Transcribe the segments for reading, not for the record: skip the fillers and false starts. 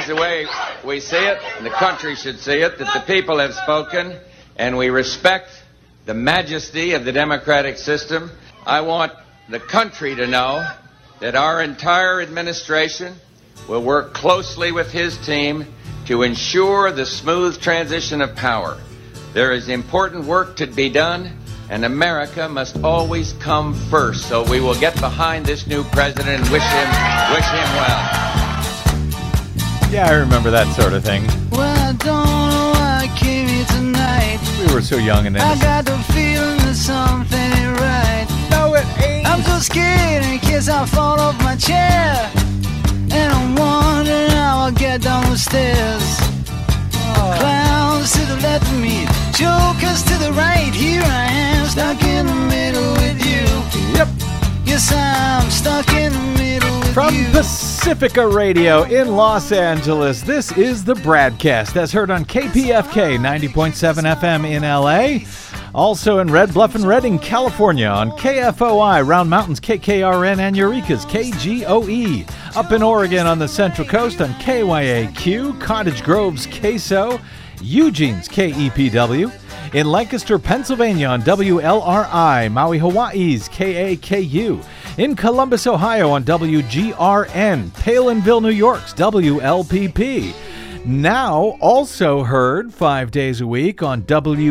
is the way we see it, and the country should see it, that the people have spoken, and we respect the majesty of the democratic system. I want the country to know that our entire administration will work closely with his team to ensure the smooth transition of power. There is important work to be done, and America must always come first. So we will get behind this new president and wish him well. Yeah, I remember that sort of thing. Well, I don't know why I came here tonight. We were so young and innocent. I got the feeling that something ain't right. No, it ain't. I'm so scared in case I fall off my chair. And I'm wondering how I'll get down the stairs. Clowns to the left of me, jokers to the right. Here I am, stuck in the middle with you. Yep. Yes, I'm stuck in the middle with From you. Pacifica Radio in Los Angeles, this is the Bradcast, as heard on KPFK 90.7 FM in LA. Also in Red Bluff and Redding, California on KFOI, Round Mountains, KKRN, and Eureka's KGOE. Up in Oregon on the Central Coast on KYAQ, Cottage Grove's KSO, Eugene's KEPW. In Lancaster, Pennsylvania on WLRI, Maui, Hawaii's KAKU. In Columbus, Ohio on WGRN, Palinville, New York's WLPP. Now also heard 5 days a week on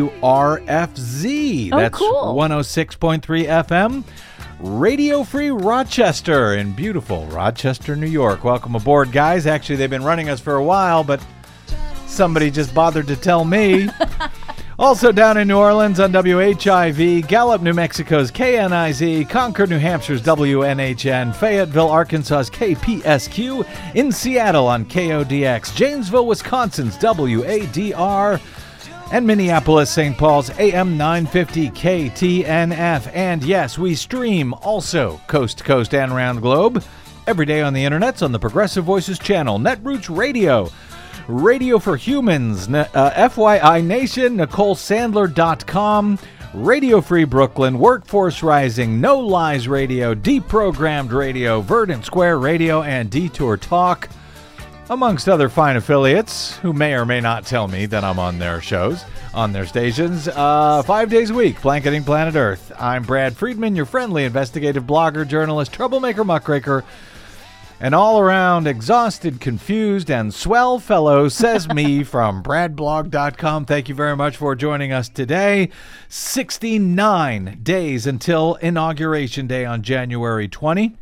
WRFZ. That's cool. 106.3 FM. Radio Free Rochester in beautiful Rochester, New York. Welcome aboard, guys. Actually, they've been running us for a while, but somebody just bothered to tell me. Also down in New Orleans on WHIV, Gallup, New Mexico's KNIZ, Concord, New Hampshire's WNHN, Fayetteville, Arkansas's KPSQ, in Seattle on KODX, Janesville, Wisconsin's WADR, and Minneapolis, St. Paul's AM 950 KTNF. And yes, we stream also coast to coast and around the globe every day on the internets on the Progressive Voices channel, Netroots Radio, Radio for Humans, FYI Nation, NicoleSandler.com, Radio Free Brooklyn, Workforce Rising, No Lies Radio, Deprogrammed Radio, Verdant Square Radio, and Detour Talk, amongst other fine affiliates who may or may not tell me that I'm on their shows, on their stations, 5 days a week, blanketing planet Earth. I'm Brad Friedman, your friendly investigative blogger, journalist, troublemaker, muckraker, an all-around exhausted, confused, and swell fellow, says me from bradblog.com. Thank you very much for joining us today. 69 days until Inauguration Day on January 20.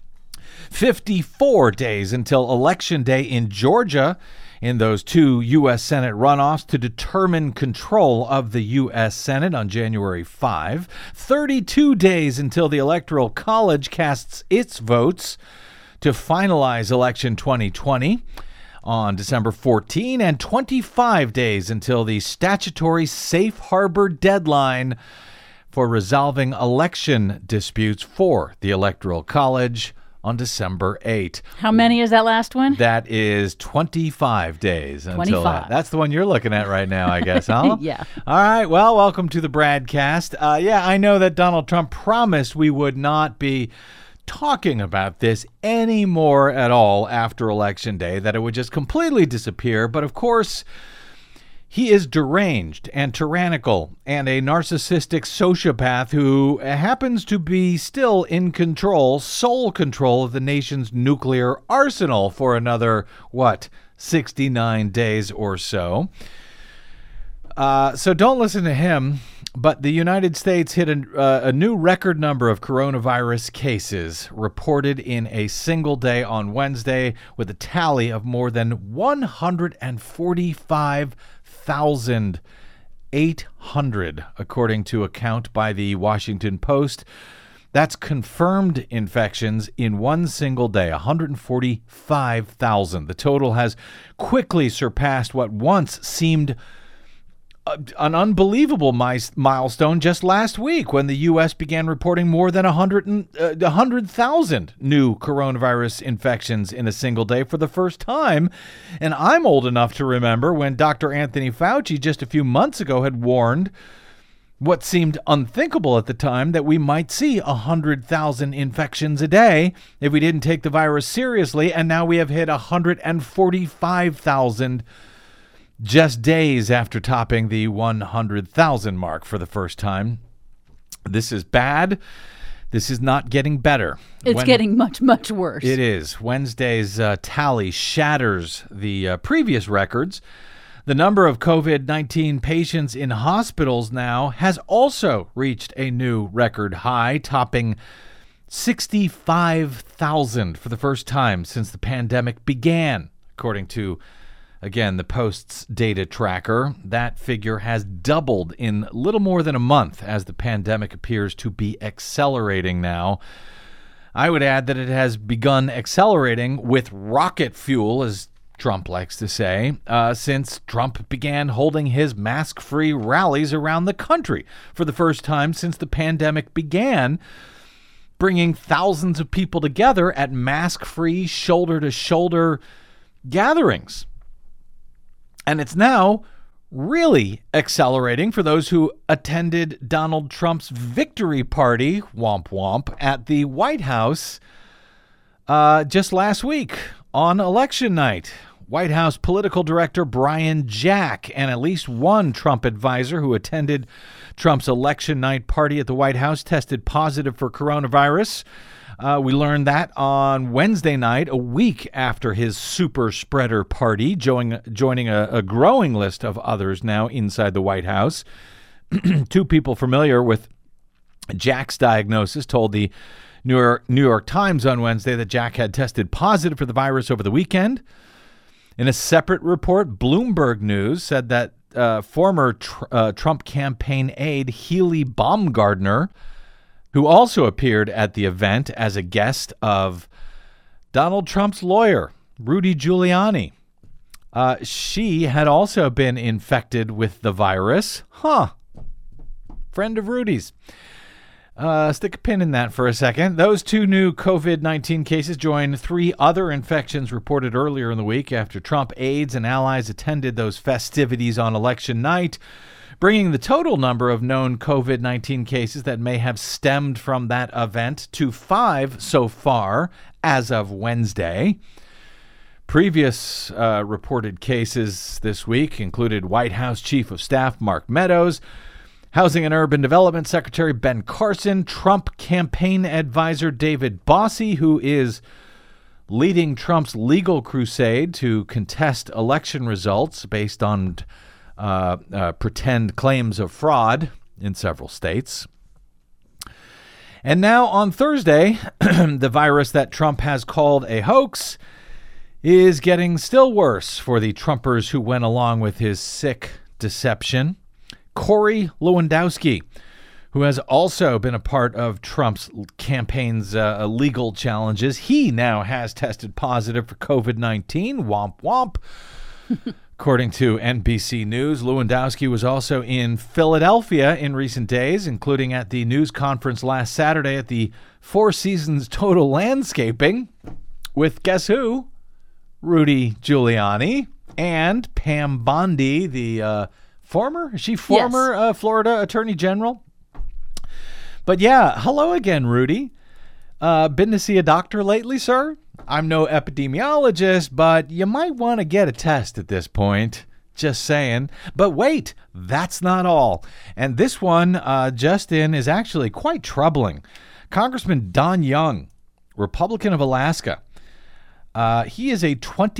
54 days until Election Day in Georgia in those two U.S. Senate runoffs to determine control of the U.S. Senate on January 5. 32 days until the Electoral College casts its votes to finalize election 2020 on December 14, and 25 days until the statutory safe harbor deadline for resolving election disputes for the Electoral College on December 8. How many is that last one? That is 25 days until 25. that. That's the one you're looking at right now, I guess, huh? Yeah. All right, well, welcome to the Bradcast. Yeah, I know that Donald Trump promised we would not be talking about this anymore at all after Election Day, that it would just completely disappear. But of course, he is deranged and tyrannical and a narcissistic sociopath who happens to be still in control, sole control of the nation's nuclear arsenal for another, 69 days or so. So don't listen to him. But the United States hit a new record number of coronavirus cases reported in a single day on Wednesday, with a tally of more than 145,800, according to a count by the Washington Post. That's confirmed infections in one single day, 145,000. The total has quickly surpassed what once seemed an unbelievable milestone just last week, when the U.S. began reporting more than 100,000 new coronavirus infections in a single day for the first time. And I'm old enough to remember when Dr. Anthony Fauci just a few months ago had warned what seemed unthinkable at the time, that we might see 100,000 infections a day if we didn't take the virus seriously, and now we have hit 145,000 just days after topping the 100,000 mark for the first time. This is bad. This is not getting better. It's getting much, much worse. It is. Wednesday's tally shatters the previous records. The number of COVID-19 patients in hospitals now has also reached a new record high, topping 65,000 for the first time since the pandemic began, according to, again, the Post's data tracker. That figure has doubled in little more than a month as the pandemic appears to be accelerating now. I would add that it has begun accelerating with rocket fuel, as Trump likes to say, since Trump began holding his mask-free rallies around the country for the first time since the pandemic began, bringing thousands of people together at mask-free, shoulder-to-shoulder gatherings. And it's now really accelerating for those who attended Donald Trump's victory party, womp womp, at the White House just last week on election night. White House political director Brian Jack and at least one Trump advisor who attended Trump's election night party at the White House tested positive for coronavirus. We learned that on Wednesday night, a week after his super spreader party, joining a growing list of others now inside the White House. Two people familiar with Jack's diagnosis told the New York Times on Wednesday that Jack had tested positive for the virus over the weekend. In a separate report, Bloomberg News said that former Trump campaign aide Healy Baumgardner, who also appeared at the event as a guest of Donald Trump's lawyer, Rudy Giuliani, she had also been infected with the virus. Friend of Rudy's. Stick a pin in that for a second. Those two new COVID-19 cases join three other infections reported earlier in the week after Trump aides and allies attended those festivities on election night, bringing the total number of known COVID-19 cases that may have stemmed from that event to 5 so far as of Wednesday. Previous reported cases this week included White House Chief of Staff Mark Meadows, Housing and Urban Development Secretary Ben Carson, Trump campaign advisor David Bossie, who is leading Trump's legal crusade to contest election results based on pretend claims of fraud in several states. And now on Thursday, the virus that Trump has called a hoax is getting still worse for the Trumpers who went along with his sick deception. Corey Lewandowski, who has also been a part of Trump's campaign's legal challenges, he now has tested positive for COVID-19. Womp womp. According to NBC News, Lewandowski was also in Philadelphia in recent days, including at the news conference last Saturday at the Four Seasons Total Landscaping with, guess who? Rudy Giuliani and Pam Bondi, the former Florida Attorney General. But yeah, hello again, Rudy. Been to see a doctor lately, sir? I'm no epidemiologist, but you might want to get a test at this point. Just saying. But wait, that's not all. And this one just in is actually quite troubling. Congressman Don Young, Republican of Alaska. He is a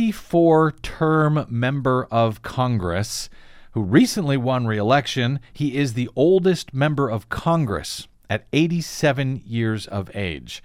24-term member of Congress who recently won re-election. He is the oldest member of Congress at 87 years of age.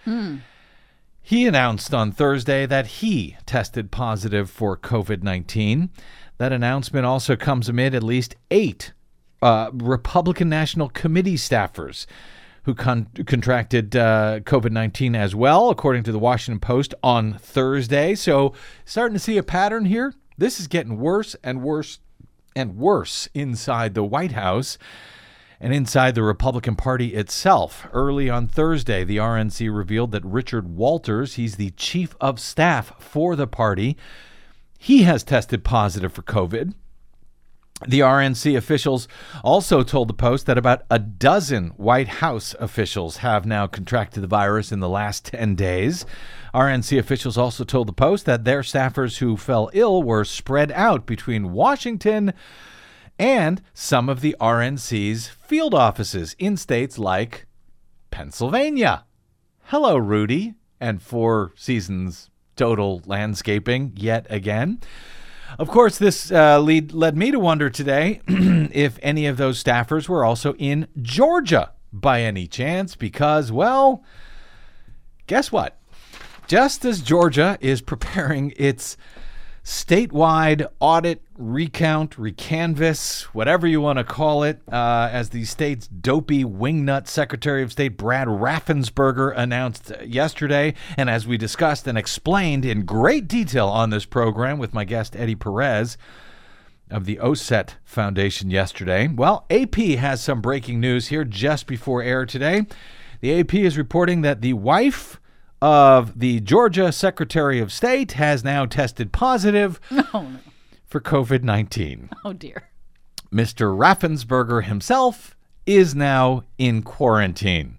He announced on Thursday that he tested positive for COVID-19. That announcement also comes amid at least 8 Republican National Committee staffers who contracted COVID-19 as well, according to the Washington Post on Thursday. So starting to see a pattern here. This is getting worse and worse and worse inside the White House and inside the Republican Party itself. Early on Thursday, the RNC revealed that Richard Walters, he's the chief of staff for the party, he has tested positive for COVID. The RNC officials also told the Post that about a dozen White House officials have now contracted the virus in the last 10 days. RNC officials also told the Post that their staffers who fell ill were spread out between Washington and some of the RNC's field offices in states like Pennsylvania. Hello, Rudy, and Four Seasons Total Landscaping yet again. Of course, this led me to wonder today if any of those staffers were also in Georgia by any chance, because, well, guess what? Just as Georgia is preparing its statewide audit, recount, recanvass, whatever you want to call it, as the state's dopey wingnut Secretary of State Brad Raffensperger announced yesterday, and as we discussed and explained in great detail on this program with my guest Eddie Perez of the OSET Foundation yesterday. Well, AP has some breaking news here just before air today. The AP is reporting that the wife of the Georgia Secretary of State has now tested positive for COVID-19. Oh, dear. Mr. Raffensperger himself is now in quarantine.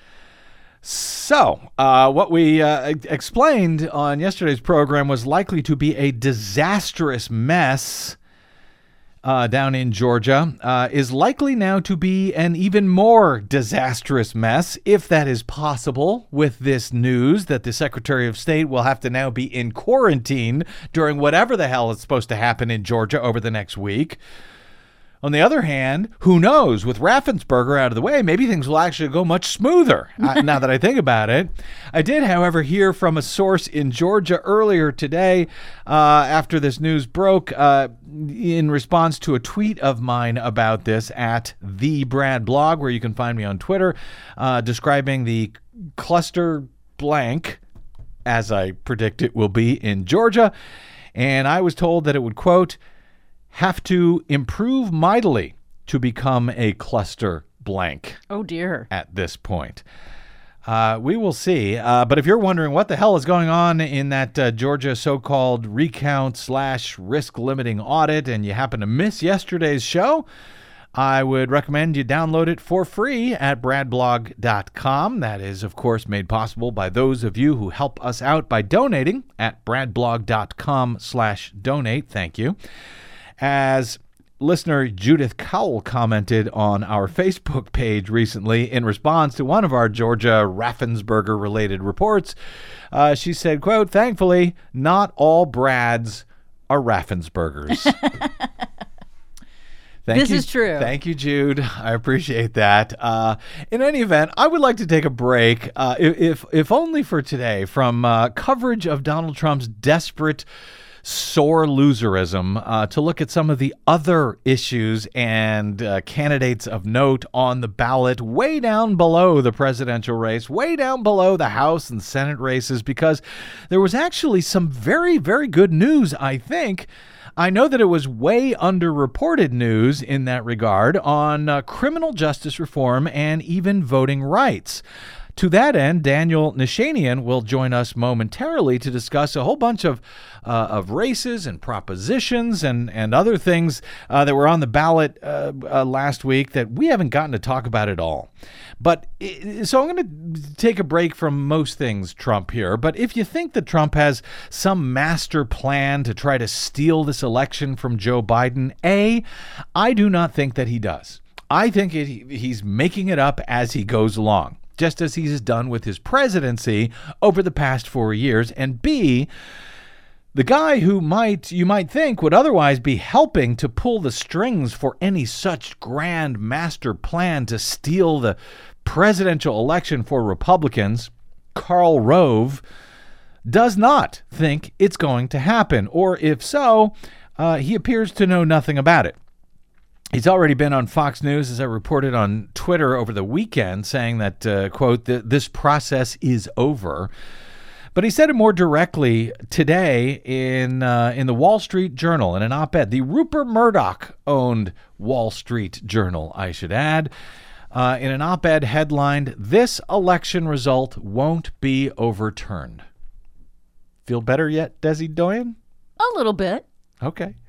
So, what we explained on yesterday's program was likely to be a disastrous mess down in Georgia, is likely now to be an even more disastrous mess, if that is possible, with this news that the Secretary of State will have to now be in quarantine during whatever the hell is supposed to happen in Georgia over the next week. On the other hand, who knows? With Raffensperger out of the way, maybe things will actually go much smoother, now that I think about it. I did, however, hear from a source in Georgia earlier today after this news broke in response to a tweet of mine about this at the Brad Blog, where you can find me on Twitter, describing the cluster blank, as I predict it will be in Georgia. And I was told that it would, quote, have to improve mightily to become a cluster blank. Oh, dear. At this point. We will see. But if you're wondering what the hell is going on in that Georgia so-called recount / risk limiting audit, and you happen to miss yesterday's show, I would recommend you download it for free at bradblog.com. That is, of course, made possible by those of you who help us out by donating at bradblog.com/donate. Thank you. As listener Judith Cowell commented on our Facebook page recently in response to one of our Georgia Raffensperger-related reports, she said, quote, thankfully, not all Brads are Raffenspergers. This is true. Thank you, Jude. I appreciate that. In any event, I would like to take a break, if only for today, from coverage of Donald Trump's desperate sore loserism to look at some of the other issues and candidates of note on the ballot way down below the presidential race, way down below the House and Senate races, because there was actually some very, very good news, I think. I know that it was way underreported news in that regard on criminal justice reform and even voting rights. To that end, Daniel Nishanian will join us momentarily to discuss a whole bunch of races and propositions and other things that were on the ballot last week that we haven't gotten to talk about at all. But so I'm going to take a break from most things Trump here. But if you think that Trump has some master plan to try to steal this election from Joe Biden, I do not think that he does. I think he's making it up as he goes along, just as he's done with his presidency over the past 4 years. And B, the guy who you might think would otherwise be helping to pull the strings for any such grand master plan to steal the presidential election for Republicans, Karl Rove, does not think it's going to happen. Or if so, he appears to know nothing about it. He's already been on Fox News, as I reported on Twitter over the weekend, saying that, quote, this process is over. But he said it more directly today in the Wall Street Journal, in an op-ed, the Rupert Murdoch-owned Wall Street Journal, I should add, in an op-ed headlined, "This election result won't be overturned." Feel better yet, Desi Doyen? A little bit. Okay.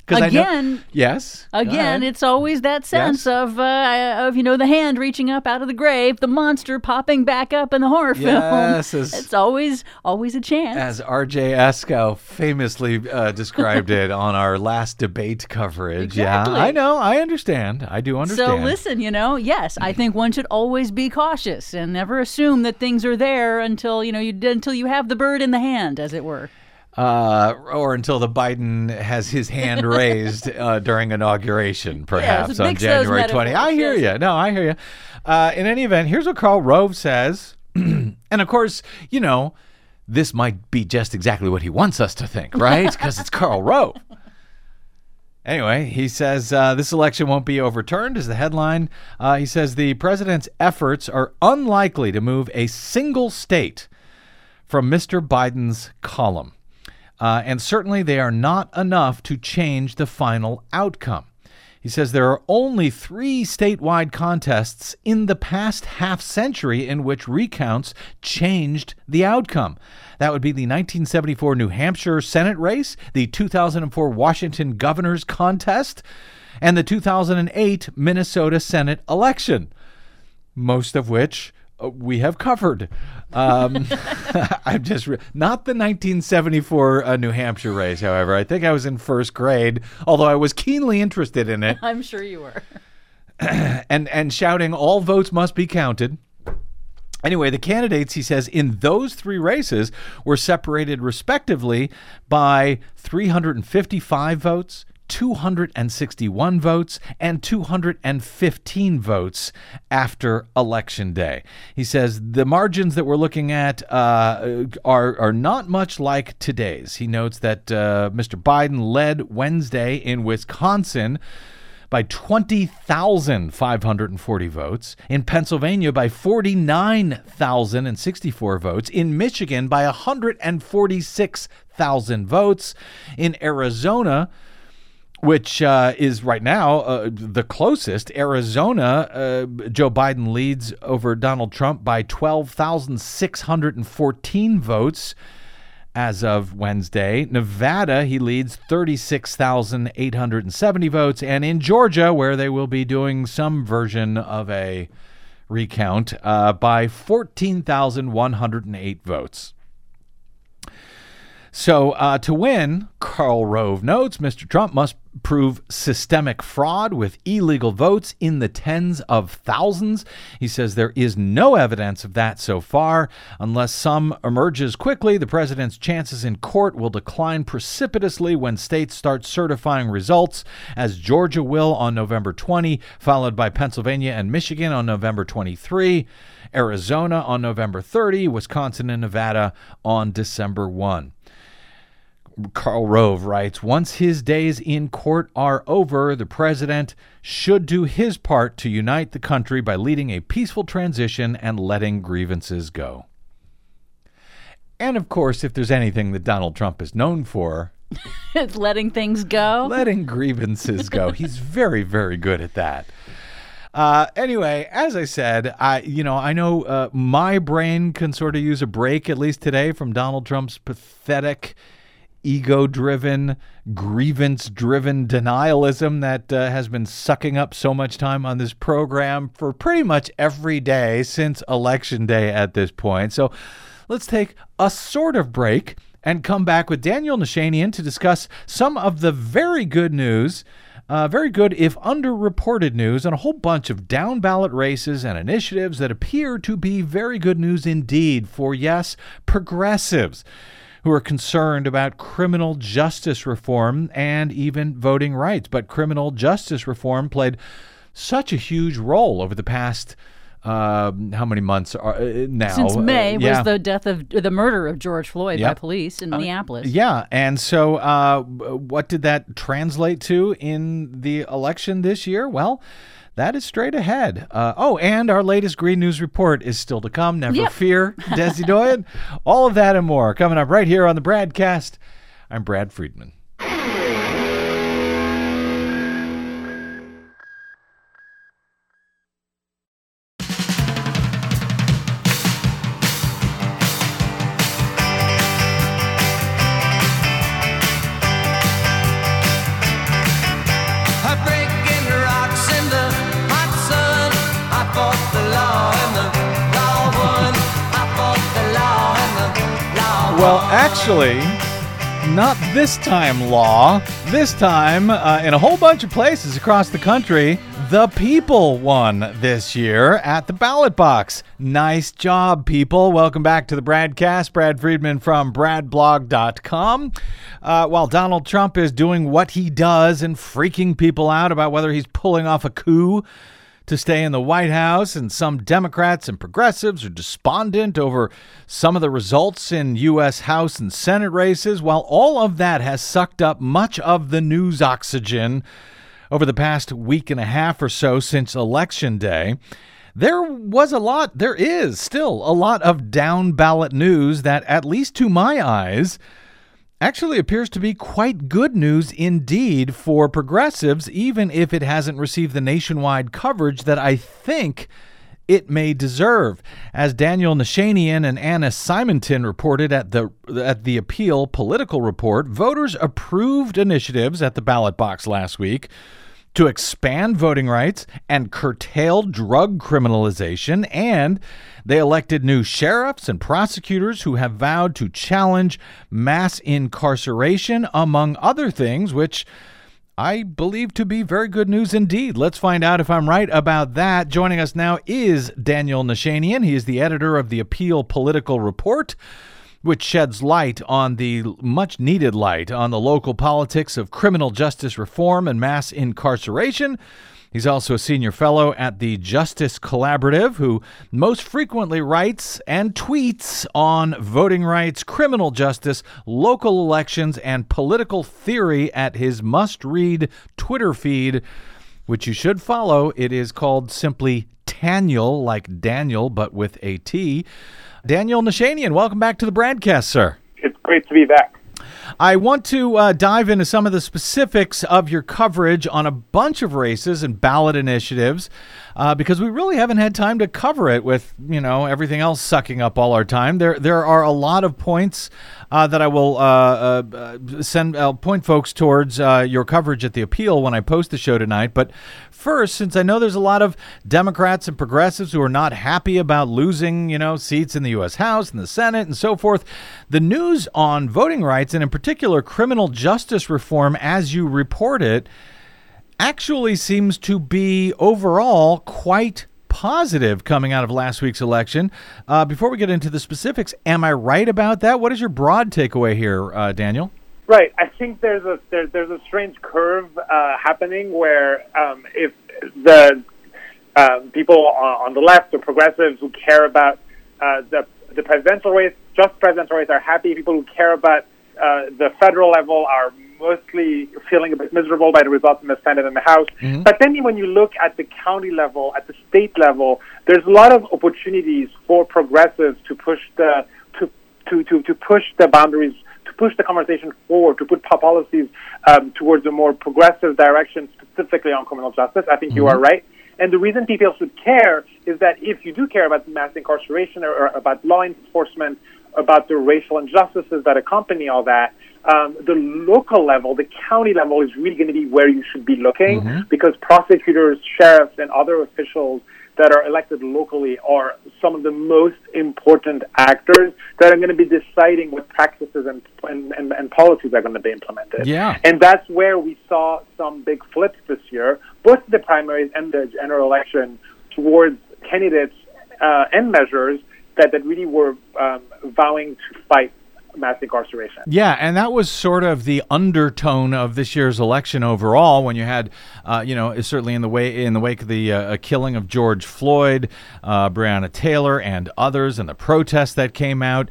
Again, yes. Go Again, ahead. it's always that sense of the hand reaching up out of the grave, the monster popping back up in the horror film. Yes, It's always a chance. As R.J. Eskow famously described it on our last debate coverage. Exactly. Yeah, I know. I understand. I do understand. So listen, yes, I think one should always be cautious and never assume that things are there until you have the bird in the hand, as it were. Or until the Biden has his hand raised during inauguration, perhaps on mix those January 20. I hear metaphors, you. No, I hear you. In any event, here's what Karl Rove says. And of course, this might be just exactly what he wants us to think, right? Because it's Karl Rove. Anyway, he says this election won't be overturned is the headline. He says the president's efforts are unlikely to move a single state from Mr. Biden's column. And certainly they are not enough to change the final outcome. He says there are only 3 statewide contests in the past half century in which recounts changed the outcome. That would be the 1974 New Hampshire Senate race, the 2004 Washington governor's contest, and the 2008 Minnesota Senate election, most of which we have covered. I'm just not the 1974 New Hampshire race, however. I think I was in first grade, although I was keenly interested in it. I'm sure you were. and shouting, all votes must be counted. Anyway, the candidates, he says, in those 3 races were separated respectively by 355 votes, 261 votes, and 215 votes after Election Day. He says the margins that we're looking at are not much like today's. He notes that Mr. Biden led Wednesday in Wisconsin by 20,540 votes, in Pennsylvania by 49,064 votes, in Michigan by 146,000 votes, in Arizona, which is right now the closest. Arizona, Joe Biden leads over Donald Trump by 12,614 votes as of Wednesday. Nevada, he leads 36,870 votes. And in Georgia, where they will be doing some version of a recount, by 14,108 votes. So to win, Karl Rove notes, Mr. Trump must prove systemic fraud with illegal votes in the tens of thousands. He says there is no evidence of that so far. Unless some emerges quickly, the president's chances in court will decline precipitously when states start certifying results, as Georgia will on November 20, followed by Pennsylvania and Michigan on November 23, Arizona on November 30, Wisconsin and Nevada on December 1. Karl Rove writes, once his days in court are over, the president should do his part to unite the country by leading a peaceful transition and letting grievances go. And of course, if there's anything that Donald Trump is known for, it's letting things go. Letting grievances go. He's very, very good at that. Anyway, as I said, I know my brain can sort of use a break, at least today, from Donald Trump's pathetic, ego-driven, grievance-driven denialism that has been sucking up so much time on this program for pretty much every day since Election Day at this point. So let's take a sort of break and come back with Daniel Nashanian to discuss some of the very good news, very good if underreported news, on a whole bunch of down-ballot races and initiatives that appear to be very good news indeed for, yes, progressives who are concerned about criminal justice reform and even voting rights. But criminal justice reform played such a huge role over the past, how many months are now? Since May was the murder of George Floyd by police in Minneapolis. Yeah, and so what did that translate to in the election this year? Well, that is straight ahead. And our latest Green News Report is still to come. Never fear, Desi Doyen. All of that and more coming up right here on the Bradcast. I'm Brad Friedman. Well, actually, not this time, Law. This time, in a whole bunch of places across the country, the people won this year at the ballot box. Nice job, people. Welcome back to the Bradcast. Brad Friedman from bradblog.com. While Donald Trump is doing what he does and freaking people out about whether he's pulling off a coup to stay in the White House, and some Democrats and progressives are despondent over some of the results in U.S. House and Senate races, while all of that has sucked up much of the news oxygen over the past week and a half or so since Election Day, there is still a lot of down-ballot news that, at least to my eyes, actually appears to be quite good news indeed for progressives, even if it hasn't received the nationwide coverage that I think it may deserve. As Daniel Nashanian and Anna Simonton reported at the Appeal Political Report, voters approved initiatives at the ballot box last week to expand voting rights and curtail drug criminalization, and they elected new sheriffs and prosecutors who have vowed to challenge mass incarceration, among other things, which I believe to be very good news indeed. Let's find out if I'm right about that. Joining us now is Daniel Nashanian. He is the editor of the Appeal Political Report, which sheds much needed light on the local politics of criminal justice reform and mass incarceration. He's also a senior fellow at the Justice Collaborative, who most frequently writes and tweets on voting rights, criminal justice, local elections, and political theory at his must-read Twitter feed, which you should follow. It is called simply Taniel, like Daniel, but with a T. Daniel Nashanian, welcome back to the Bradcast, sir. It's great to be back. I want to dive into some of the specifics of your coverage on a bunch of races and ballot initiatives, because we really haven't had time to cover it with, everything else sucking up all our time. There are a lot of points that I will I'll point folks towards your coverage at the Appeal when I post the show tonight. But first, since I know there's a lot of Democrats and progressives who are not happy about losing, seats in the U.S. House and the Senate and so forth, the news on voting rights, and in particular criminal justice reform, as you report it, actually seems to be overall quite positive coming out of last week's election. Before we get into the specifics, am I right about that? What is your broad takeaway here, Daniel? Right. I think there's a strange curve happening where if the people on the left or progressives who care about the presidential race, just presidential race, are happy. People who care about the federal level are mostly feeling a bit miserable by the results in the Senate and the House. Mm-hmm. But then when you look at the county level, at the state level, there's a lot of opportunities for progressives to push the push the boundaries, to push the conversation forward, to put policies towards a more progressive direction, specifically on criminal justice. I think you are right. And the reason people should care is that if you do care about mass incarceration or about law enforcement, about the racial injustices that accompany all that, the local level, the county level is really going to be where you should be looking, because prosecutors, sheriffs, and other officials that are elected locally are some of the most important actors that are going to be deciding what practices and policies are going to be implemented. Yeah. And that's where we saw some big flips this year, both the primaries and the general election, towards candidates and measures that really were vowing to fight mass incarceration. Yeah, and that was sort of the undertone of this year's election overall, when you had, certainly in the wake of the killing of George Floyd, Breonna Taylor, and others, and the protests that came out.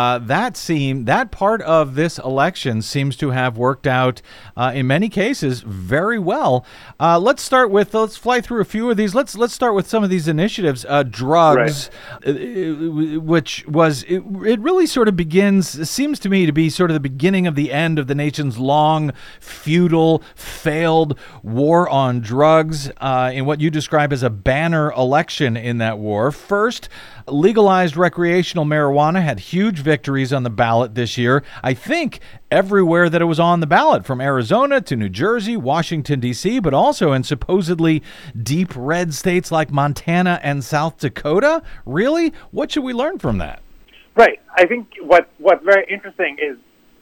That part of this election seems to have worked out in many cases very well. Let's fly through a few of these. Let's start with some of these initiatives. Drugs, right. Which was it really sort of seems to me to be sort of the beginning of the end of the nation's long, futile, failed war on drugs in what you describe as a banner election in that war. First, legalized recreational marijuana had huge victories on the ballot this year. I think everywhere that it was on the ballot, from Arizona to New Jersey, Washington, D.C., but also in supposedly deep red states like Montana and South Dakota. Really? What should we learn from that? Right. I think what's very interesting is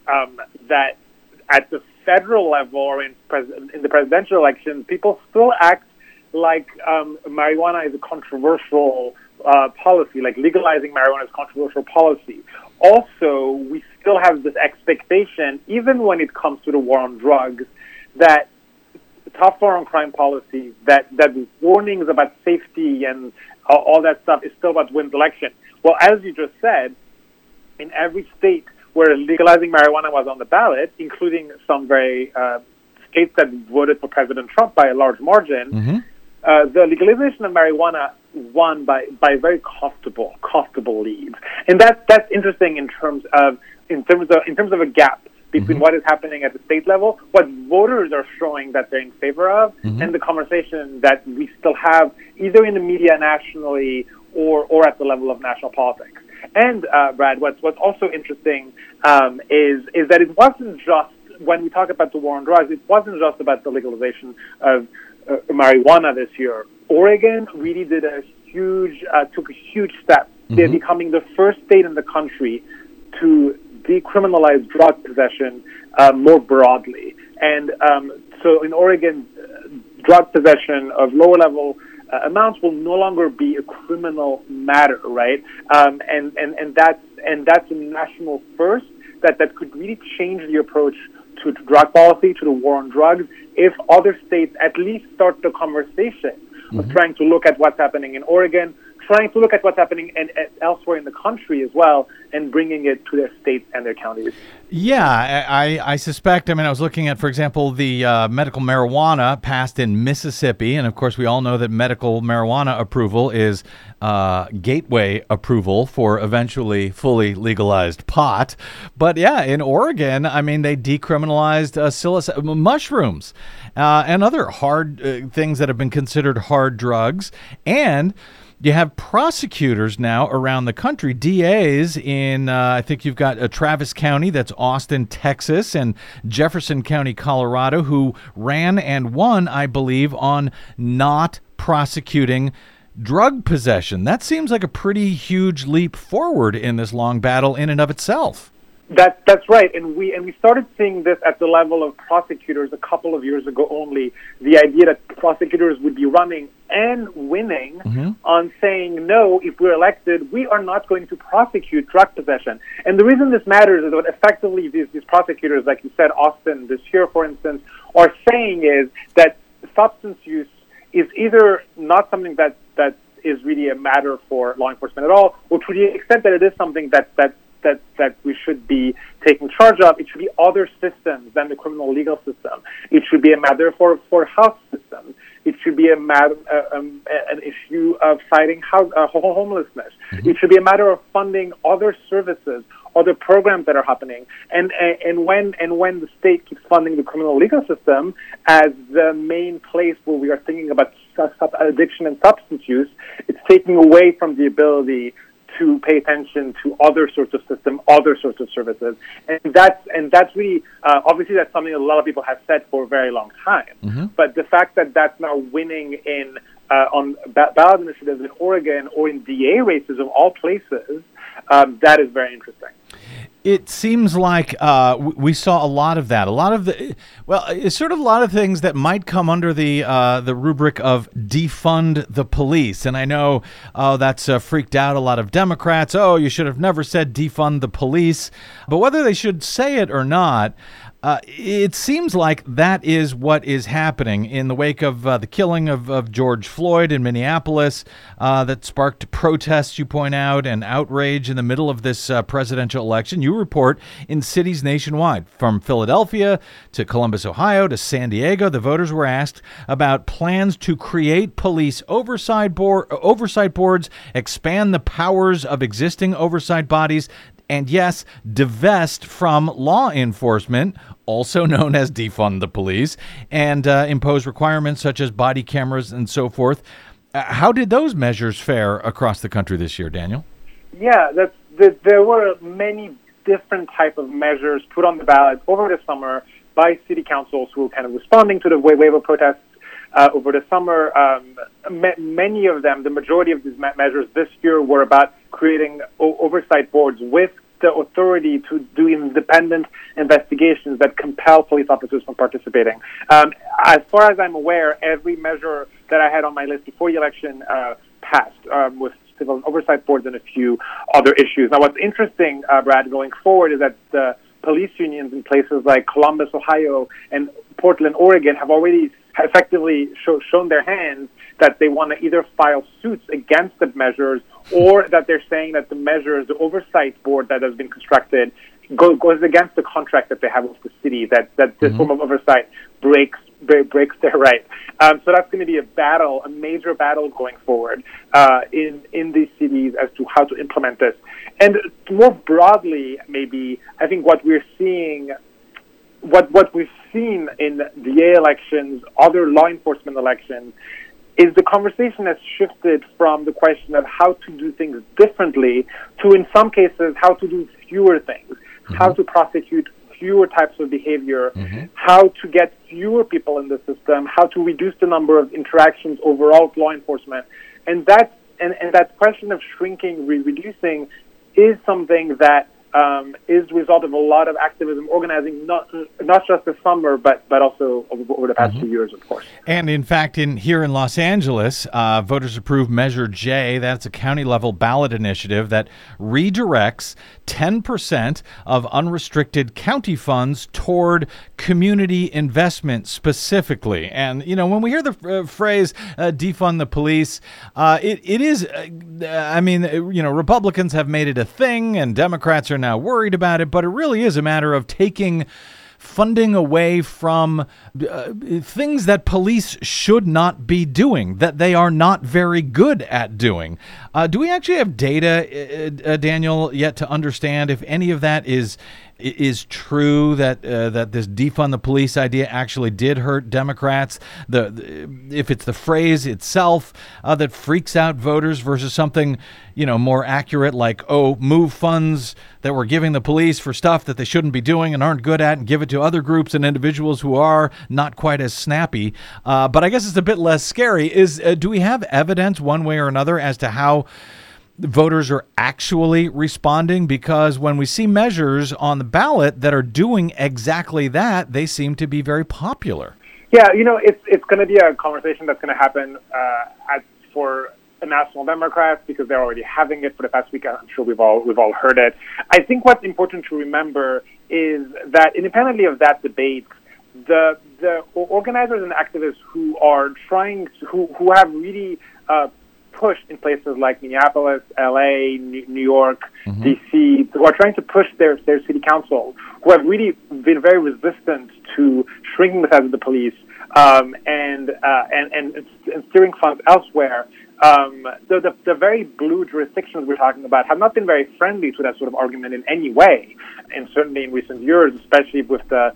that at the federal level or in the presidential election, people still act like marijuana is a controversial policy, like legalizing marijuana is a controversial policy. Also, we still have this expectation, even when it comes to the war on drugs, that tough war on crime policies, that warnings about safety and all that stuff is still about to win the election. Well, as you just said, in every state where legalizing marijuana was on the ballot, including some very states that voted for President Trump by a large margin, the legalization of marijuana won by very comfortable leads, and that's interesting in terms of a gap between what is happening at the state level, what voters are showing that they're in favor of, and the conversation that we still have either in the media nationally or at the level of national politics. And Brad, what's also interesting is that it wasn't just, when we talk about the war on drugs, it wasn't just about the legalization of marijuana this year. Oregon really did took a huge step. They're becoming the first state in the country to decriminalize drug possession more broadly. And so in Oregon, drug possession of lower level amounts will no longer be a criminal matter, right? And that's a national first that could really change the approach to drug policy, to the war on drugs, if other states at least start the conversation of trying to look at what's happening in Oregon, trying to look at what's happening elsewhere in the country as well, and bringing it to their states and their counties. Yeah, I suspect. I mean, I was looking at, for example, the medical marijuana passed in Mississippi, and of course, we all know that medical marijuana approval is gateway approval for eventually fully legalized pot. But yeah, in Oregon, I mean, they decriminalized mushrooms and other hard things that have been considered hard drugs, and you have prosecutors now around the country, DAs in, I think you've got Travis County, that's Austin, Texas, and Jefferson County, Colorado, who ran and won, I believe, on not prosecuting drug possession. That seems like a pretty huge leap forward in this long battle in and of itself. That's right, and we started seeing this at the level of prosecutors a couple of years ago only. The idea that prosecutors would be running and winning on saying, no, if we're elected, we are not going to prosecute drug possession. And the reason this matters is that effectively these prosecutors, like you said, Austin this year, for instance, are saying is that substance use is either not something that is really a matter for law enforcement at all, or to the extent that it is something that we should be taking charge of, it should be other systems than the criminal legal system. It should be a matter for health systems. It should be a matter, an issue of fighting homelessness. It should be a matter of funding other services, other programs that are happening. And when the state keeps funding the criminal legal system as the main place where we are thinking about addiction and substance use, it's taking away from the ability to pay attention to other sorts of systems, other sorts of services, and that's really obviously that's something a lot of people have said for a very long time. But the fact that that's now winning in on ballot initiatives in Oregon or in DA races of all places, that is very interesting. It seems like we saw a lot of that. A lot of it's sort of a lot of things that might come under the rubric of defund the police. And I know that's freaked out a lot of Democrats. Oh, you should have never said defund the police. But whether they should say it or not, it seems like that is what is happening in the wake of the killing of George Floyd in Minneapolis that sparked protests, you point out, and outrage in the middle of this presidential election. You report in cities nationwide, from Philadelphia to Columbus, Ohio to San Diego. The voters were asked about plans to create police oversight boards, expand the powers of existing oversight bodies, and yes, divest from law enforcement, also known as defund the police, and impose requirements such as body cameras and so forth. How did those measures fare across the country this year, Daniel? Yeah, there were many different type of measures put on the ballot over the summer by city councils who were kind of responding to the wave of protests over the summer. Many of them, the majority of these measures this year, were about creating oversight boards with the authority to do independent investigations that compel police officers from participating. As far as I'm aware, every measure that I had on my list before the election passed, with civil oversight boards and a few other issues. Now, what's interesting, Brad, going forward, is that the police unions in places like Columbus, Ohio, and Portland, Oregon, have already effectively shown their hands that they want to either file suits against the measures, or that they're saying that the measures, the oversight board that has been constructed, goes against the contract that they have with the city, that this form of oversight breaks their right. So that's going to be a major battle going forward in these cities as to how to implement this. And more broadly, maybe, I think what we're seeing, what we've seen in the DA elections, other law enforcement elections, is the conversation has shifted from the question of how to do things differently to, in some cases, how to do fewer things, how to prosecute fewer types of behavior, how to get fewer people in the system, how to reduce the number of interactions overall with law enforcement. And that question of shrinking, reducing, is something that is the result of a lot of activism, organizing, not just this summer, but also over the past few years, of course. And in fact, here in Los Angeles, voters approved Measure J. That's a county-level ballot initiative that redirects 10% of unrestricted county funds toward community investment specifically. And, when we hear the phrase defund the police, it is, Republicans have made it a thing and Democrats are now worried about it, but it really is a matter of taking funding away from things that police should not be doing, that they are not very good at doing. Do we actually have data, Daniel, yet to understand if any of that is true, that this defund the police idea actually did hurt Democrats? If it's the phrase itself that freaks out voters versus something more accurate, like, move funds that we're giving the police for stuff that they shouldn't be doing and aren't good at, and give it to other groups and individuals who are not quite as snappy. But I guess it's a bit less scary. Do we have evidence one way or another as to how voters are actually responding? Because when we see measures on the ballot that are doing exactly that, they seem to be very popular. Yeah, it's going to be a conversation that's going to happen for national Democrats, because they're already having it for the past week. I'm sure we've all heard it. I think what's important to remember is that independently of that debate, the organizers and activists who are who have really push in places like Minneapolis, LA, New York, DC, who are trying to push their city council, who have really been very resistant to shrinking the size of the police and steering funds elsewhere. The very blue jurisdictions we're talking about have not been very friendly to that sort of argument in any way, and certainly in recent years, especially with the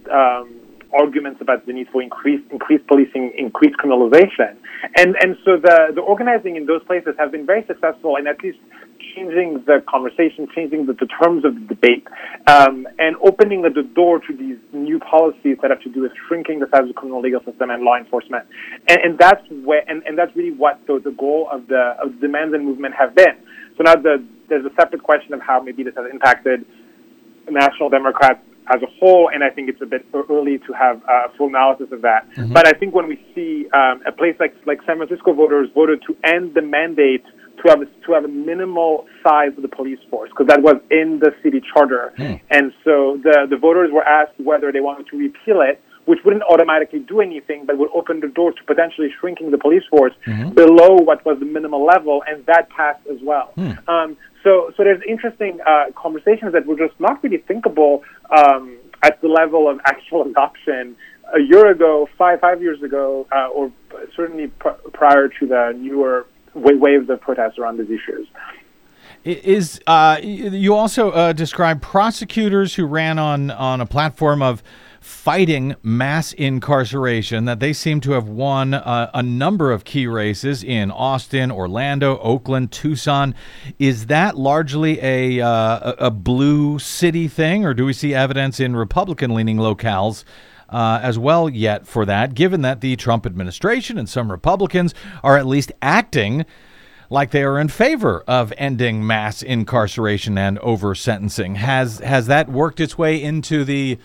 arguments about the need for increased policing, increased criminalization. And so the organizing in those places has been very successful in at least changing the conversation, changing the terms of the debate, and opening the door to these new policies that have to do with shrinking the size of the criminal legal system and law enforcement. And that's really what the goal of the demands and movement have been. So now there's a separate question of how maybe this has impacted national Democrats as a whole, and I think it's a bit early to have a full analysis of that. But I think when we see a place like San Francisco, voters voted to end the mandate to have a minimal size of the police force, because that was in the city charter. And so the voters were asked whether they wanted to repeal it, which wouldn't automatically do anything, but would open the door to potentially shrinking the police force below what was the minimal level, and that passed as well. So there's interesting conversations that were just not really thinkable at the level of actual adoption a year ago, five years ago, or certainly prior to the newer waves of protests around these issues. You also described prosecutors who ran on a platform of fighting mass incarceration, that they seem to have won a number of key races in Austin, Orlando, Oakland, Tucson. Is that largely a blue city thing, or do we see evidence in Republican-leaning locales as well yet for that, given that the Trump administration and some Republicans are at least acting like they are in favor of ending mass incarceration and over-sentencing. Has that worked its way into the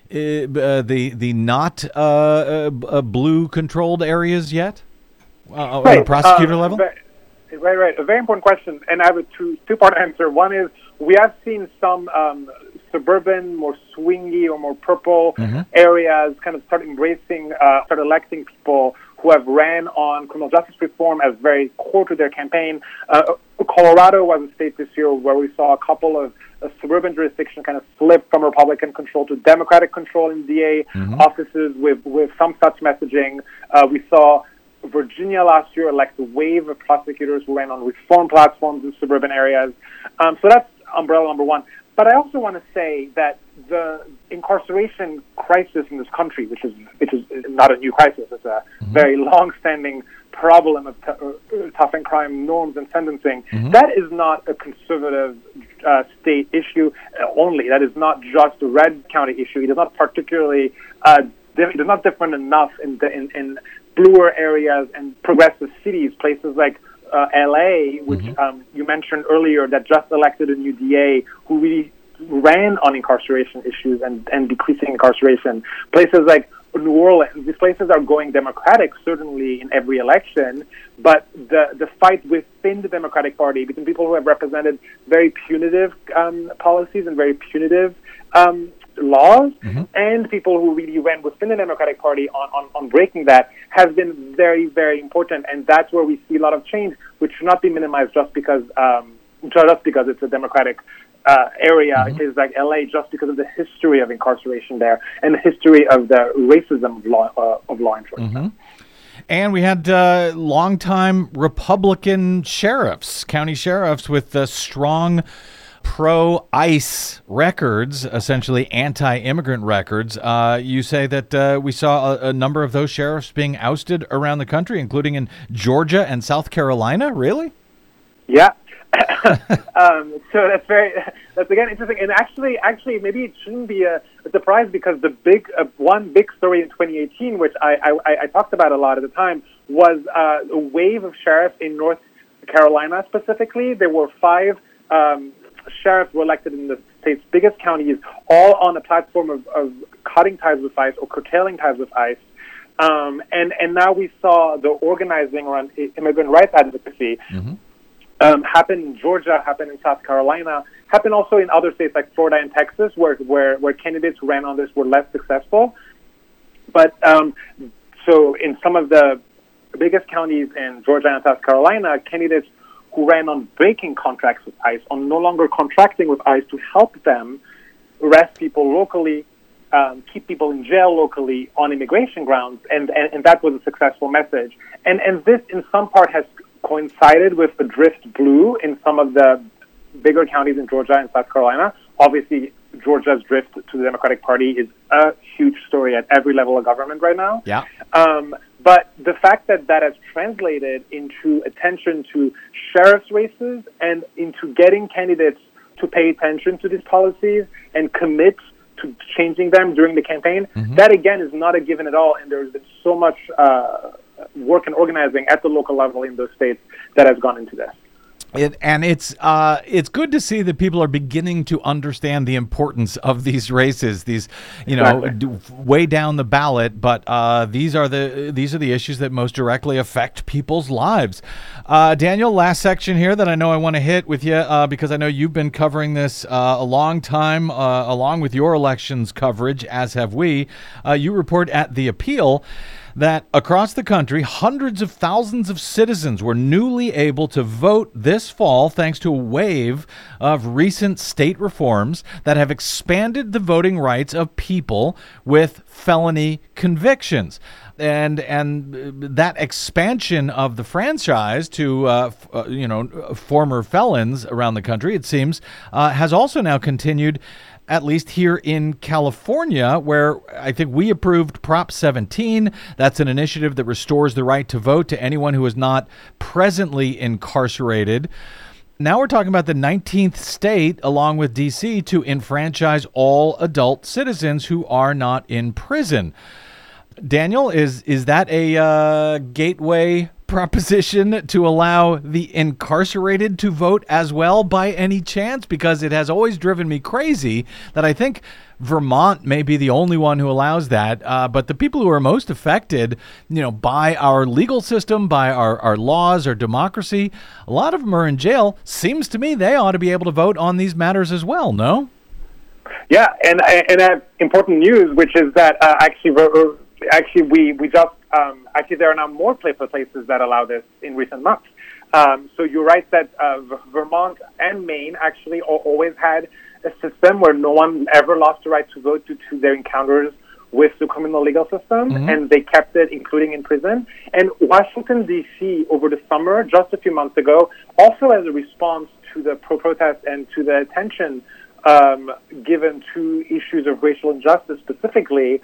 not blue-controlled areas yet? At the prosecutor level? Right. A very important question, and I have a two-part answer. One is we have seen some suburban, more swingy or more purple areas kind of start electing people who have ran on criminal justice reform as very core to their campaign. Colorado was a state this year where we saw a couple of suburban jurisdictions kind of flip from Republican control to Democratic control in DA offices with some such messaging. We saw Virginia last year elect a wave of prosecutors who ran on reform platforms in suburban areas. So that's umbrella number one. But I also want to say that the incarceration crisis in this country, which is not a new crisis, it's a very long-standing problem of tough and crime norms and sentencing. That is not a conservative state issue only. That is not just a red county issue. It is not particularly it is not different enough in bluer areas and progressive cities, places like LA, which you mentioned earlier, that just elected a new DA who really ran on incarceration issues and decreasing incarceration. Places like New Orleans, these places are going Democratic, certainly in every election, but the fight within the Democratic Party between people who have represented very punitive policies and very punitive laws and people who really ran within the Democratic Party on breaking that has been very, very important, and that's where we see a lot of change, which should not be minimized just because it's a Democratic area. It is like LA just because of the history of incarceration there and the history of the racism of law enforcement. And we had longtime Republican sheriffs, county sheriffs with strong pro-ICE records, essentially anti-immigrant records. You say that we saw a number of those sheriffs being ousted around the country, including in Georgia and South Carolina. Really? Yeah. So that's again interesting. And actually, maybe it shouldn't be a surprise because the one big story in 2018, which I talked about a lot at the time, was a wave of sheriffs in North Carolina specifically. There were 5 sheriffs were elected in the state's biggest counties, all on a platform of cutting ties with ICE or curtailing ties with ICE. And now we saw the organizing around immigrant rights advocacy happen in Georgia, happen in South Carolina, happen also in other states like Florida and Texas, where candidates who ran on this were less successful. But so in some of the biggest counties in Georgia and South Carolina, candidates who ran on breaking contracts with ICE, on no longer contracting with ICE to help them arrest people locally, keep people in jail locally on immigration grounds, and that was a successful message. And this, in some part, has coincided with the drift blue in some of the bigger counties in Georgia and South Carolina. Obviously, Georgia's drift to the Democratic Party is a huge story at every level of government right now. Yeah. But the fact that has translated into attention to sheriff's races and into getting candidates to pay attention to these policies and commit to changing them during the campaign, that again is not a given at all. And there's been so much work and organizing at the local level in those states that has gone into this. It's good to see that people are beginning to understand the importance of these races. These, way down the ballot, but these are the issues that most directly affect people's lives. Daniel, last section here that I know I want to hit with you because I know you've been covering this a long time, along with your elections coverage, as have we. You report at The Appeal that across the country, hundreds of thousands of citizens were newly able to vote this fall thanks to a wave of recent state reforms that have expanded the voting rights of people with felony convictions. And that expansion of the franchise to former felons around the country, it seems, has also now continued, at least here in California, where I think we approved Prop 17. That's an initiative that restores the right to vote to anyone who is not presently incarcerated. Now we're talking about the 19th state, along with D.C., to enfranchise all adult citizens who are not in prison. Daniel, is that a gateway proposition to allow the incarcerated to vote as well by any chance? Because it has always driven me crazy that I think Vermont may be the only one who allows that. But the people who are most affected, by our legal system, by our laws, our democracy, a lot of them are in jail. Seems to me they ought to be able to vote on these matters as well, no? Yeah, and I have important news, which is that we just there are now more places that allow this in recent months. So you're right that Vermont and Maine actually always had a system where no one ever lost the right to vote due to their encounters with the criminal legal system, and they kept it, including in prison. And Washington, D.C., over the summer, just a few months ago, also as a response to the protest and to the attention given to issues of racial injustice specifically,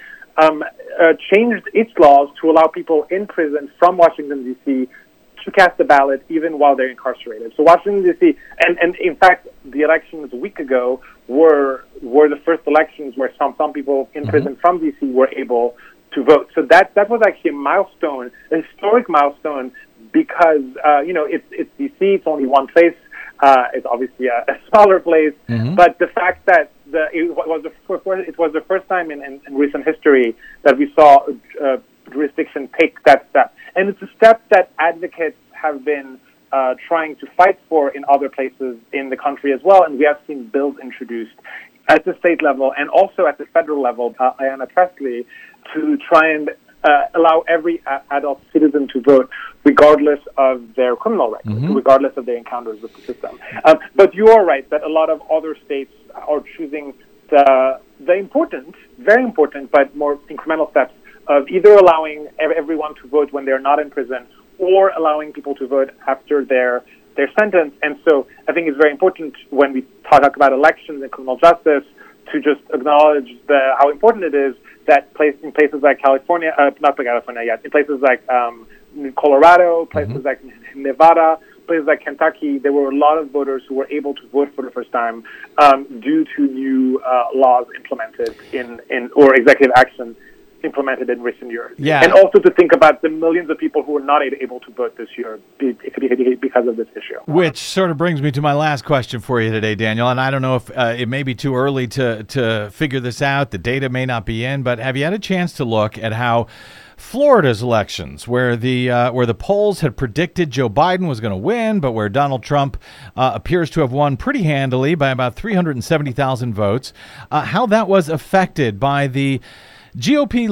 changed its laws to allow people in prison from Washington, D.C. to cast a ballot even while they're incarcerated. So Washington, D.C., and in fact, the elections a week ago were the first elections where some people in prison from D.C. were able to vote. So that was actually a milestone, a historic milestone, because, it's D.C., it's only one place. It's obviously a smaller place, but the fact that it was the first time in recent history that we saw a jurisdiction take that step. And it's a step that advocates have been trying to fight for in other places in the country as well, and we have seen bills introduced at the state level and also at the federal level, Ayanna Pressley, to try and allow every adult citizen to vote regardless of their criminal record, regardless of their encounters with the system. But you are right that a lot of other states are choosing the important, very important, but more incremental steps of either allowing everyone to vote when they're not in prison or allowing people to vote after their sentence. And so I think it's very important when we talk about elections and criminal justice to just acknowledge how important it is that in places like California, not California yet, in places like Colorado, places like Nevada, places like Kentucky, there were a lot of voters who were able to vote for the first time due to new laws implemented or executive action implemented in recent years. Yeah. And also to think about the millions of people who were not able to vote this year because of this issue. Which sort of brings me to my last question for you today, Daniel. And I don't know if it may be too early to figure this out. The data may not be in, but have you had a chance to look at how Florida's elections, where the polls had predicted Joe Biden was going to win, but where Donald Trump appears to have won pretty handily by about 370,000 votes, how that was affected by the GOP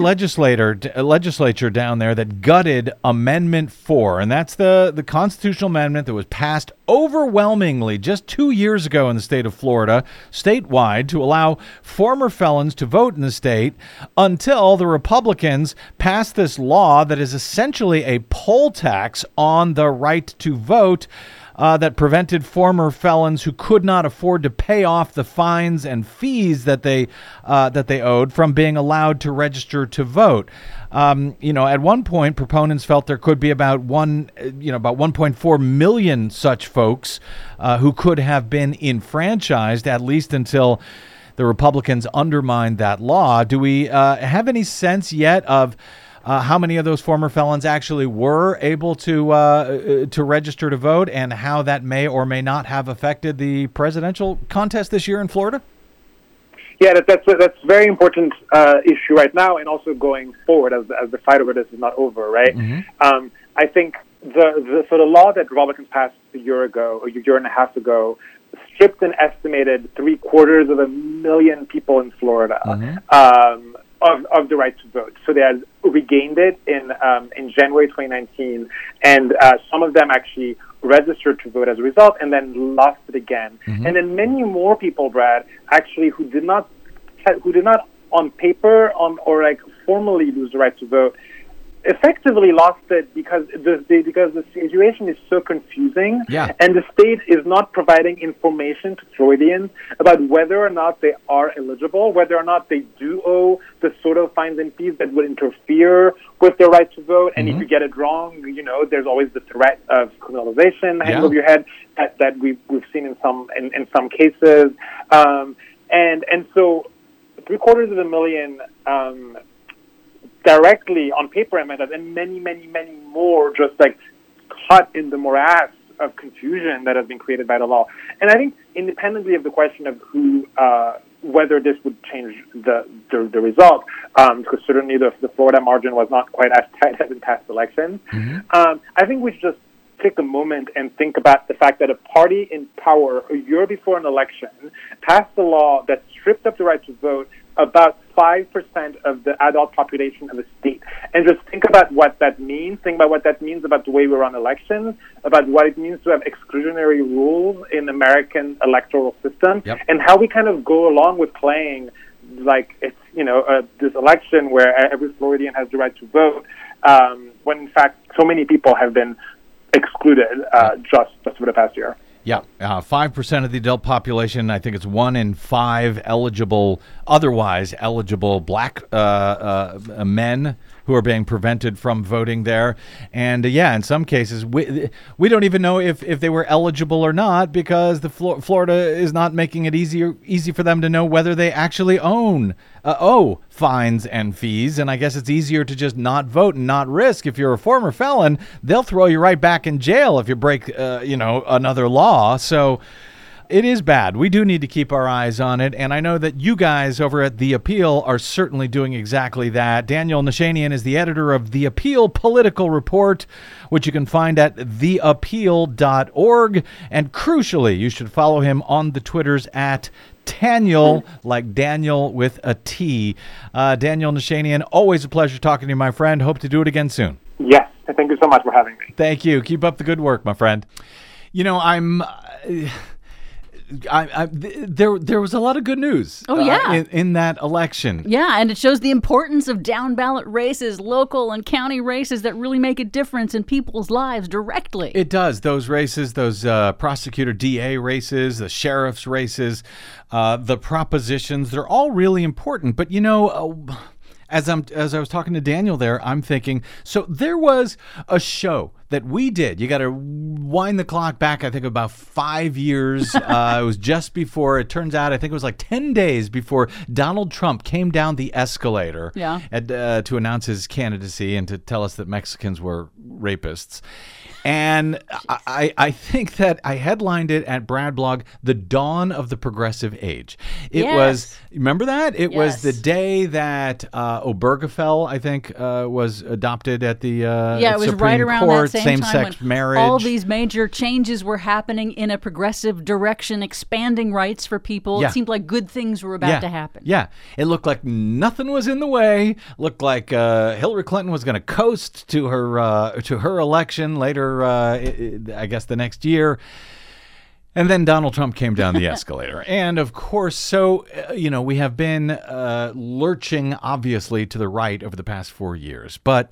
legislature down there that gutted Amendment 4, and that's the constitutional amendment that was passed overwhelmingly just 2 years ago in the state of Florida, statewide, to allow former felons to vote in the state until the Republicans passed this law that is essentially a poll tax on the right to vote, that prevented former felons who could not afford to pay off the fines and fees that they owed from being allowed to register to vote. At one point, proponents felt there could be about 1.4 million such folks who could have been enfranchised, at least until the Republicans undermined that law. Do we have any sense yet of how many of those former felons actually were able to register to vote, and how that may or may not have affected the presidential contest this year in Florida? Yeah, that's a very important issue right now, and also going forward as the fight over this is not over, right? I think the law that Republicans passed a year and a half ago stripped an estimated 750,000 people in Florida of the right to vote. So they had regained it in January 2019, and some of them actually registered to vote as a result, and then lost it again. And then many more people, Brad, actually who did not on paper or formally lose the right to vote, effectively lost it because the situation is so confusing, Yeah. and the state is not providing information to Floridians about whether or not they are eligible, whether or not they do owe the sort of fines and fees that would interfere with their right to vote. And if you get it wrong, there's always the threat of criminalization hanging over your head that we've seen in some cases, and so 750,000 directly on paper amended, and many, many, many more just like caught in the morass of confusion that has been created by the law. And I think independently of the question of whether this would change the result, because certainly the Florida margin was not quite as tight as in past elections, I think we should just take a moment and think about the fact that a party in power a year before an election passed a law that stripped up the right to vote about 5% of the adult population of the state. And just think about what that means. Think about what that means about the way we run elections, about what it means to have exclusionary rules in American electoral system, and how we kind of go along with playing like it's, this election where every Floridian has the right to vote, when in fact so many people have been excluded just for the past year. Yeah, 5% of the adult population. I think it's 1 in 5 otherwise eligible black men who are being prevented from voting there. And in some cases, we don't even know if they were eligible or not, because the Florida is not making it easy for them to know whether they actually owe fines and fees. And I guess it's easier to just not vote and not risk. If you're a former felon, they'll throw you right back in jail if you break another law. So it is bad. We do need to keep our eyes on it, and I know that you guys over at The Appeal are certainly doing exactly that. Daniel Nashanian is the editor of The Appeal Political Report, which you can find at theappeal.org, and crucially, you should follow him on the Twitters at Daniel, like Daniel with a T. Daniel Nashanian, always a pleasure talking to you, my friend. Hope to do it again soon. Yes, and thank you so much for having me. Thank you. Keep up the good work, my friend. There was a lot of good news in that election. Yeah, and it shows the importance of down-ballot races, local and county races that really make a difference in people's lives directly. It does. Those races, those prosecutor DA races, the sheriff's races, the propositions, they're all really important. But, as I was talking to Daniel there, I'm thinking, so there was a show that we did. You got to wind the clock back, I think, about 5 years. It was just before, it turns out, I think it was like 10 days before Donald Trump came down the escalator to announce his candidacy and to tell us that Mexicans were rapists. And I think that I headlined it at Brad Blog, The Dawn of the Progressive Age. It was, remember that? It was the day that Obergefell, I think, was adopted at the it was Supreme right around Court, that same time same-sex when marriage. all these major changes were happening in a progressive direction, expanding rights for people. It seemed like good things were about to happen. Yeah, it looked like nothing was in the way. Looked like Hillary Clinton was going to coast to her election later. I guess the next year. And then Donald Trump came down the escalator. And of course, we have been lurching, obviously, to the right over the past 4 years. But,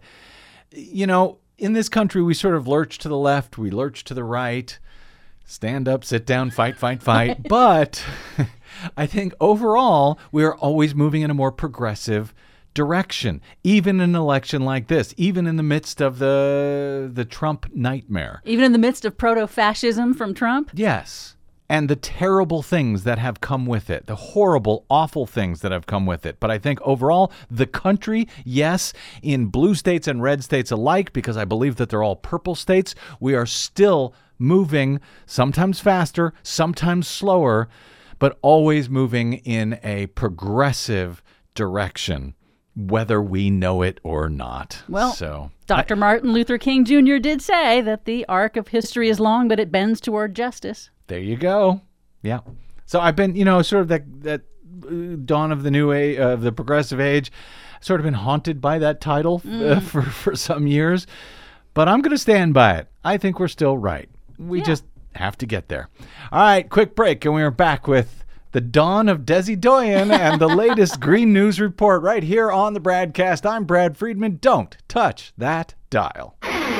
in this country, we sort of lurch to the left, we lurch to the right, stand up, sit down, fight. But I think overall, we are always moving in a more progressive direction, even in an election like this, even in the midst of the Trump nightmare. Even in the midst of proto-fascism from Trump? Yes. And the terrible things that have come with it, the horrible, awful things that have come with it. But I think overall, the country, yes, in blue states and red states alike, because I believe that they're all purple states, we are still moving, sometimes faster, sometimes slower, but always moving in a progressive direction, whether we know it or not. Well, Dr. Martin Luther King Jr. did say that the arc of history is long, but it bends toward justice. There you go. Yeah. So I've been, sort of that dawn of the new age, of the progressive age, sort of been haunted by that title for some years. But I'm going to stand by it. I think we're still right. We just have to get there. All right, quick break, and we are back with the dawn of Desi Doyen and the latest Green News Report right here on the Bradcast. I'm Brad Friedman. Don't touch that dial.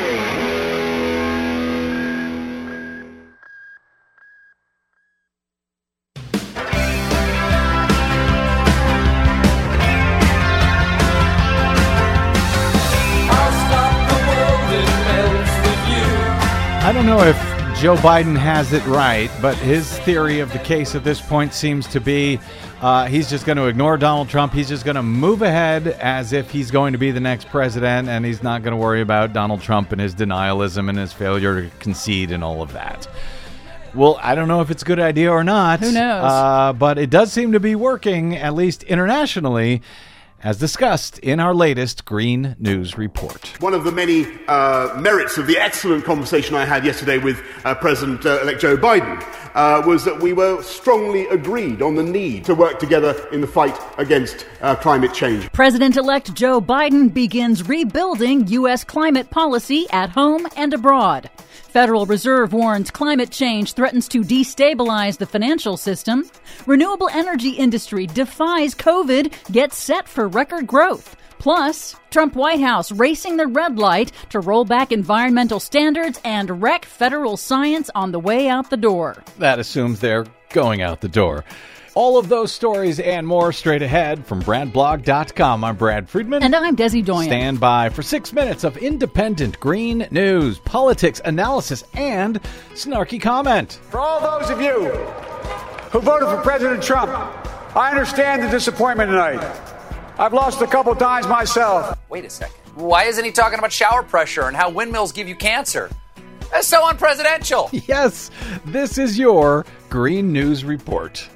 I don't know if Joe Biden has it right, but his theory of the case at this point seems to be he's just going to ignore Donald Trump. He's just going to move ahead as if he's going to be the next president, and he's not going to worry about Donald Trump and his denialism and his failure to concede and all of that. Well, I don't know if it's a good idea or not. Who knows? But it does seem to be working, at least internationally, as discussed in our latest Green News Report. One of the many merits of the excellent conversation I had yesterday with President-elect Joe Biden was that we were strongly agreed on the need to work together in the fight against climate change. President-elect Joe Biden begins rebuilding U.S. climate policy at home and abroad. Federal Reserve warns climate change threatens to destabilize the financial system. Renewable energy industry defies COVID, gets set for record growth. Plus, Trump White House racing the red light to roll back environmental standards and wreck federal science on the way out the door. That assumes they're going out the door. All of those stories and more straight ahead from BradBlog.com. I'm Brad Friedman. And I'm Desi Doyen. Stand by for 6 minutes of independent green news, politics, analysis, and snarky comment. For all those of you who voted for President Trump, I understand the disappointment tonight. I've lost a couple times myself. Wait a second. Why isn't he talking about shower pressure and how windmills give you cancer? That's so unpresidential. Yes, this is your Green News Report.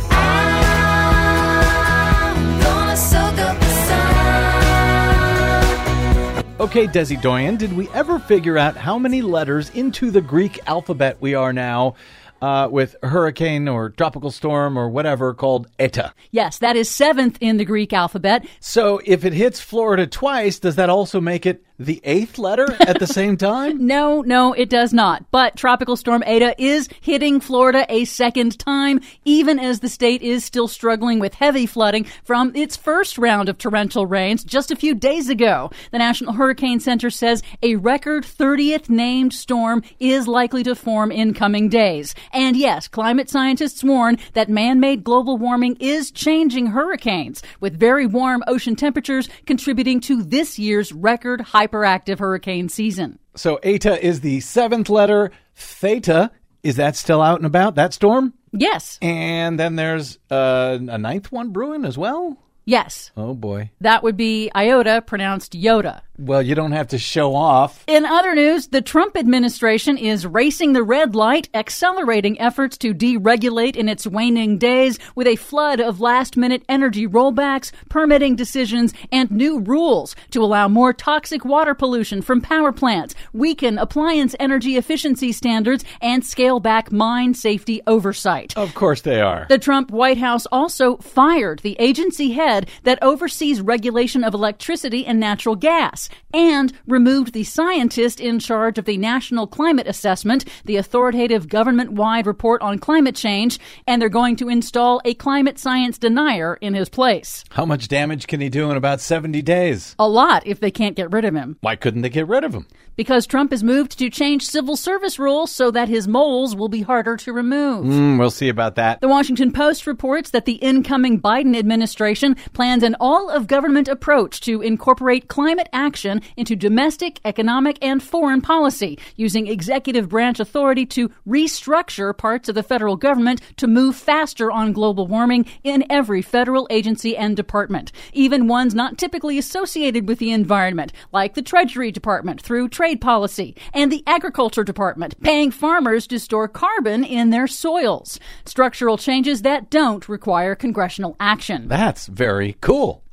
Okay, Desi Doyen, did we ever figure out how many letters into the Greek alphabet we are now with hurricane or tropical storm or whatever called ETA? Yes, that is 7th in the Greek alphabet. So if it hits Florida twice, does that also make it the 8th letter at the same time? No, it does not. But Tropical Storm Eta is hitting Florida a second time, even as the state is still struggling with heavy flooding from its first round of torrential rains just a few days ago. The National Hurricane Center says a record 30th named storm is likely to form in coming days. And yes, climate scientists warn that man-made global warming is changing hurricanes, with very warm ocean temperatures contributing to this year's record hyperactive hurricane season. So ETA is the 7th letter. Theta, is that still out and about, that storm? Yes. And then there's a 9th one brewing as well? Yes. Oh, boy. That would be Iota, pronounced Yoda. Well, you don't have to show off. In other news, the Trump administration is racing the red light, accelerating efforts to deregulate in its waning days with a flood of last-minute energy rollbacks, permitting decisions, and new rules to allow more toxic water pollution from power plants, weaken appliance energy efficiency standards, and scale back mine safety oversight. Of course they are. The Trump White House also fired the agency head that oversees regulation of electricity and natural gas, and removed the scientist in charge of the National Climate Assessment, the authoritative government-wide report on climate change, and they're going to install a climate science denier in his place. How much damage can he do in about 70 days? A lot if they can't get rid of him. Why couldn't they get rid of him? Because Trump has moved to change civil service rules so that his moles will be harder to remove. We'll see about that. The Washington Post reports that the incoming Biden administration plans an all-of-government approach to incorporate climate action into domestic, economic, and foreign policy, using executive branch authority to restructure parts of the federal government to move faster on global warming in every federal agency and department, even ones not typically associated with the environment, like the Treasury Department through trade policy, and the Agriculture Department, paying farmers to store carbon in their soils. Structural changes that don't require congressional action. That's very cool.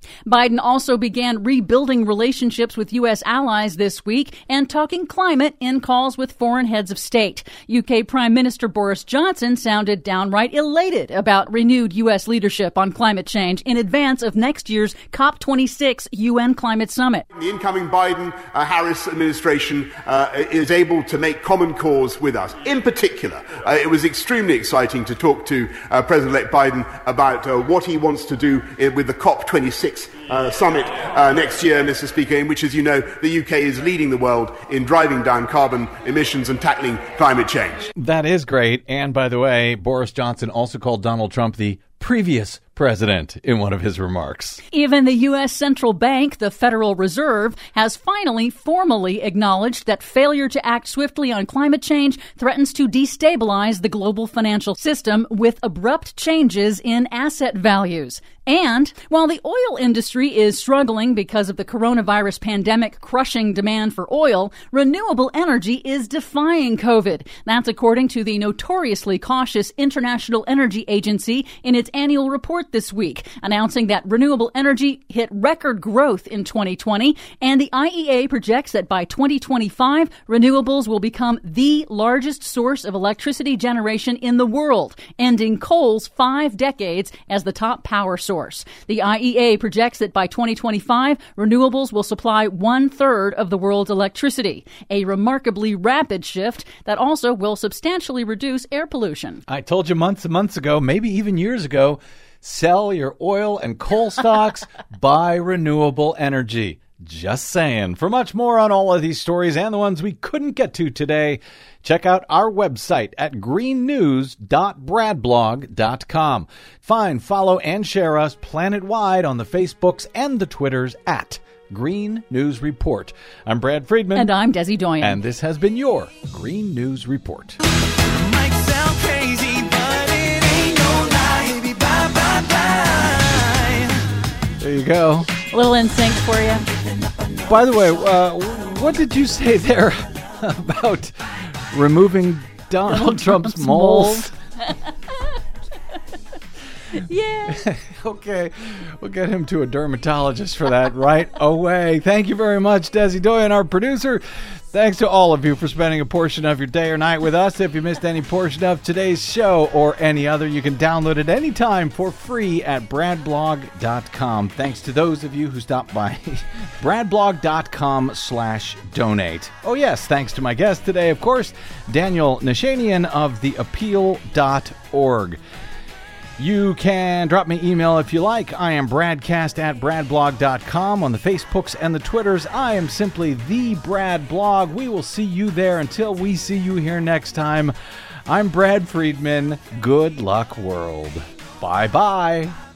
Biden also began rebuilding relationships with U.S. allies this week and talking climate in calls with foreign heads of state. UK Prime Minister Boris Johnson sounded downright elated about renewed U.S. leadership on climate change in advance of next year's COP26 UN Climate Summit. The incoming Biden-Harris administration is able to make common cause with us. In particular, it was extremely exciting to talk to President-elect Biden about what he wants to do with the COP26 summit next year, Mr. Speaker, in which, as you know, the UK is leading the world in driving down carbon emissions and tackling climate change. That is great. And by the way, Boris Johnson also called Donald Trump the previous president in one of his remarks. Even the U.S. Central Bank, the Federal Reserve, has finally formally acknowledged that failure to act swiftly on climate change threatens to destabilize the global financial system with abrupt changes in asset values. And while the oil industry is struggling because of the coronavirus pandemic crushing demand for oil, renewable energy is defying COVID. That's according to the notoriously cautious International Energy Agency in its annual report this week, announcing that renewable energy hit record growth in 2020, and the IEA projects that by 2025, renewables will become the largest source of electricity generation in the world, ending coal's 5 decades as the top power source. The IEA projects that by 2025, renewables will supply 1/3 of the world's electricity, a remarkably rapid shift that also will substantially reduce air pollution. I told you months and months ago, maybe even years ago, sell your oil and coal stocks, buy renewable energy. Just saying. For much more on all of these stories and the ones we couldn't get to today, check out our website at greennews.bradblog.com. Find, follow, and share us planet-wide on the Facebooks and the Twitters at Green News Report. I'm Brad Friedman. And I'm Desi Doyen. And this has been your Green News Report. Might sound crazy, but it ain't no lie. Baby, bye, bye, bye. There you go. A little NSYNC for you. By the way, what did you say there about removing Donald Trump's moles? Yeah. Okay, we'll get him to a dermatologist for that right away. Thank you very much, Desi Doyen, our producer. Thanks to all of you for spending a portion of your day or night with us. If you missed any portion of today's show or any other, you can download it anytime for free at bradblog.com. Thanks to those of you who stopped by bradblog.com/donate. Oh yes, thanks to my guest today, of course, Daniel Nashanian of theappeal.org. You can drop me email if you like. I am bradcast@bradblog.com. On the Facebooks and the Twitters, I am simply the Brad Blog. We will see you there until we see you here next time. I'm Brad Friedman. Good luck, world. Bye-bye.